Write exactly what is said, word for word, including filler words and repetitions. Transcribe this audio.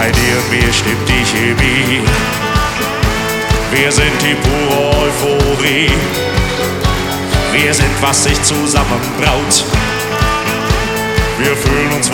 Bei dir und mir stimmt die Chemie. Wir sind die pure Euphorie. Wir sind, was sich zusammenbraut. Wir fühlen uns